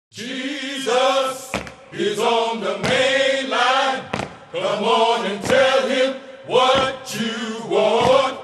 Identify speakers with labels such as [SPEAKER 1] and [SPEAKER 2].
[SPEAKER 1] Jesus is on the main line. Come on and tell him what you want.